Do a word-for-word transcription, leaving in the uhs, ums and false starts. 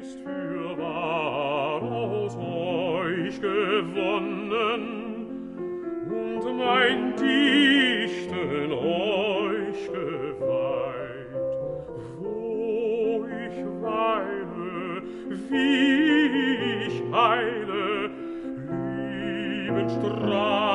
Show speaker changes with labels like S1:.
S1: ist fürwahr aus euch gewonnen und mein Dichten euch geweiht, wo ich weile, wie ich heile, lieben Strahl